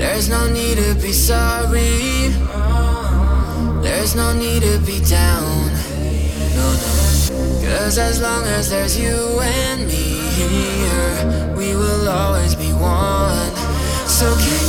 There's no need to be sorry. There's no need to be down. No, no. 'Cause as long as there's you and me here, we will always be one. So keep